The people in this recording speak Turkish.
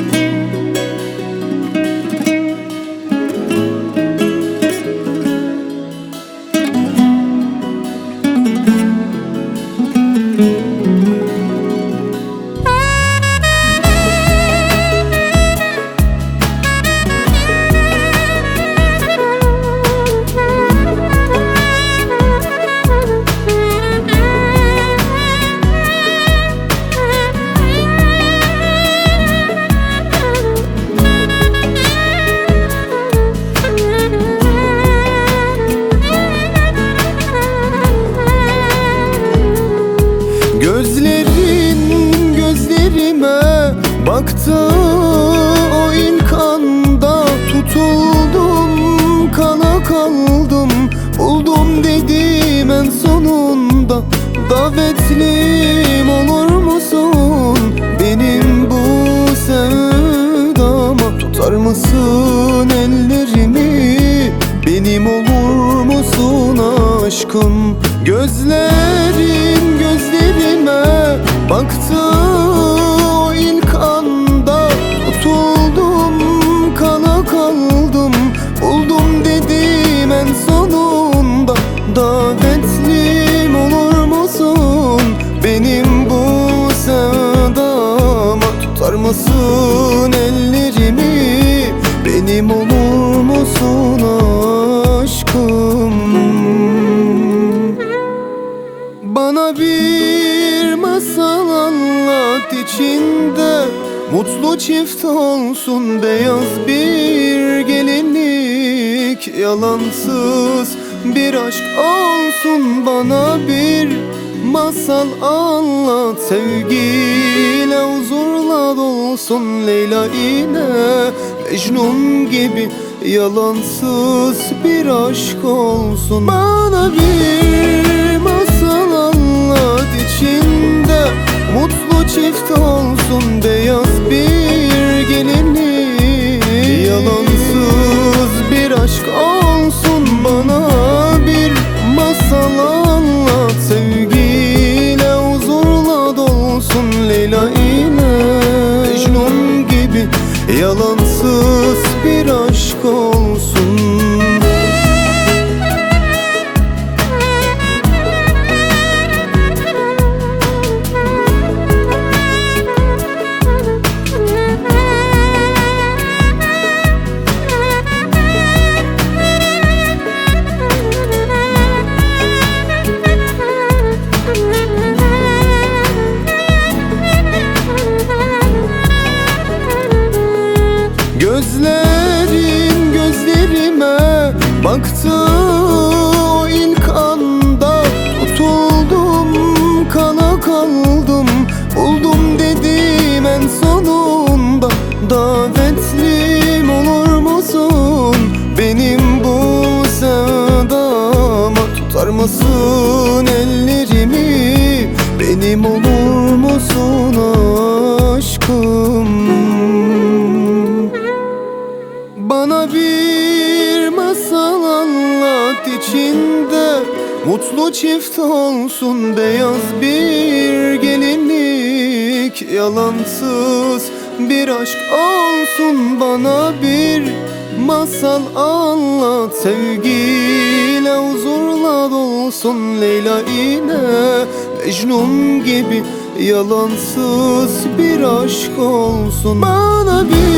Gözlerin gözlerime baktı o ilk anda. Tutuldum, kala kaldım, buldum dedim en sonunda. Davetlim olur musun benim bu sevdama? Tutar mısın ellerimi, benim olur musun aşkım? Gözlerin gözlerime baktı o ilk anda. Tutuldum, kala kaldım, buldum dedim en sonunda. Davetlim olur musun benim bu sevdama? Tutar mısın ellerimi, benim olur musun aşkım? Bana bir masal anlat, içinde mutlu çift olsun. Beyaz bir gelinlik, yalansız bir aşk olsun. Bana bir masal anlat, sevgiyle huzurla dolsun. Leyla ile Mecnun gibi yalansız bir aşk olsun. Bana bir masal anlat, içinde mutlu çift olsun. Beyaz bir gelinlik, yalansız bir aşk olsun. Bana bir masal anlat, sevgiyle huzurla dolsun. Leyla ile Mecnun gibi yalansız bir aşk olsun. Gözlerin gözlerime baktı o ilk anda. Tutuldum, kala kaldım, buldum dedim en sonunda. Davetlim olur musun benim bu sevdama? Tutar mısın ellerimi, benim olur musun aşkım? Bana bir masal anlat, içinde mutlu çift olsun. Beyaz bir gelinlik, yalansız bir aşk olsun. Bana bir masal anlat, sevgiyle huzurla dolsun. Leyla ile Mecnun gibi yalansız bir aşk olsun. Bana bir